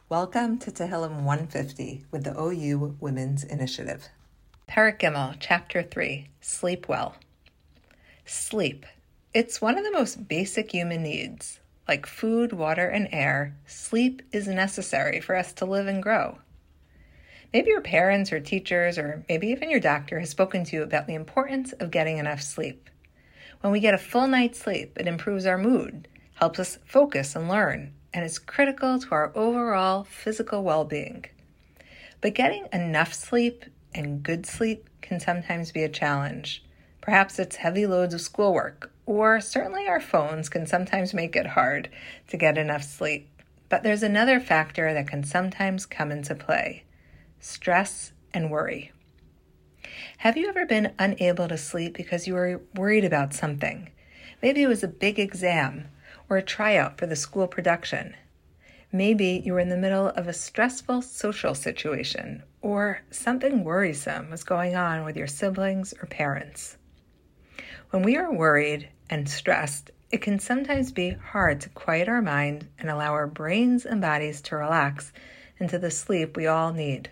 Welcome to Tehillim 150 with the OU Women's Initiative. Perek Gimel, Chapter 3, Sleep Well. Sleep. It's one of the most basic human needs. Like food, water, and air, sleep is necessary for us to live and grow. Maybe your parents or teachers or maybe even your doctor has spoken to you about the importance of getting enough sleep. When we get a full night's sleep, it improves our mood, helps us focus and learn, and is critical to our overall physical well-being. But getting enough sleep and good sleep can sometimes be a challenge. Perhaps it's heavy loads of schoolwork, or certainly our phones can sometimes make it hard to get enough sleep. But there's another factor that can sometimes come into play: stress and worry. Have you ever been unable to sleep because you were worried about something? Maybe it was a big exam or a tryout for the school production. Maybe you were in the middle of a stressful social situation, or something worrisome was going on with your siblings or parents. When we are worried and stressed, it can sometimes be hard to quiet our mind and allow our brains and bodies to relax into the sleep we all need.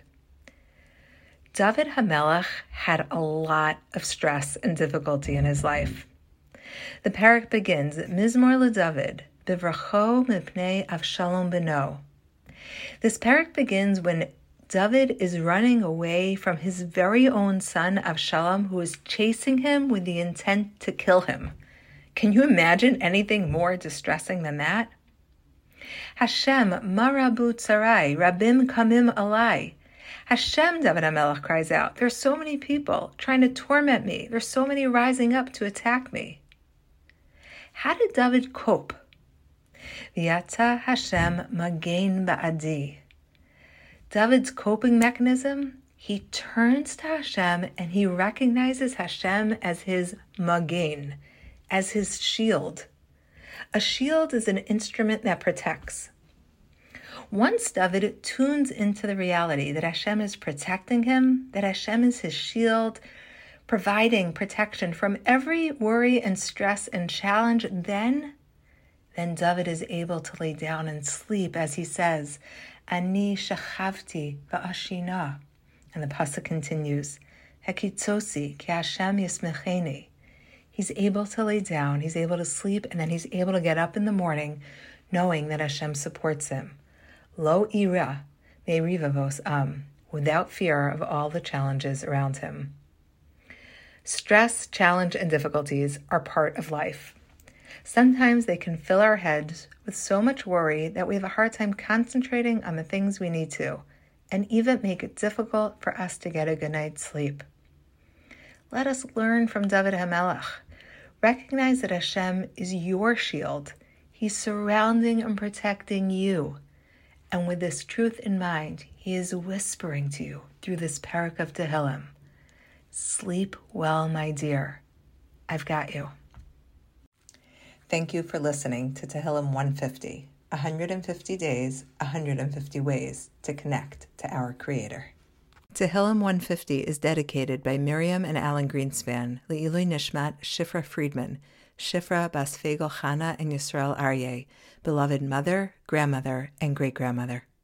David HaMelech had a lot of stress and difficulty in his life. The parak begins, Mizmor LeDavid, Bivracho Mipnei Avshalom Beno. This parak begins when David is running away from his very own son Avshalom, who is chasing him with the intent to kill him. Can you imagine anything more distressing than that? Hashem, Marabu Tsarai, Rabim Kamim Alai. Hashem, David HaMelech cries out, there's so many people trying to torment me. There's so many rising up to attack me. How did David cope? V'yata Hashem Magen Ba'adi. David's coping mechanism, he turns to Hashem and he recognizes Hashem as his Magen, as his shield. A shield is an instrument that protects. Once David tunes into the reality that Hashem is protecting him, that Hashem is his shield, providing protection from every worry and stress and challenge, then David is able to lay down and sleep, as he says, Ani shachavti va'ashina. And the pasuk continues, Hekitzosi ki Hashem yismecheni. He's able to lay down, he's able to sleep, and then he's able to get up in the morning knowing that Hashem supports him. Lo ira me'rivavos am, without fear of all the challenges around him. Stress, challenge, and difficulties are part of life. Sometimes they can fill our heads with so much worry that we have a hard time concentrating on the things we need to, and even make it difficult for us to get a good night's sleep. Let us learn from David HaMelech. Recognize that Hashem is your shield. He's surrounding and protecting you. And with this truth in mind, He is whispering to you through this parak of Tehillim, sleep well, my dear. I've got you. Thank you for listening to Tehillim 150, 150 days, 150 ways to connect to our Creator. Tehillim 150 is dedicated by Miriam and Alan Greenspan, Le'ilui Nishmat Shifra Friedman, Shifra Bas Fagel Chana and Yisrael Aryeh, beloved mother, grandmother, and great-grandmother.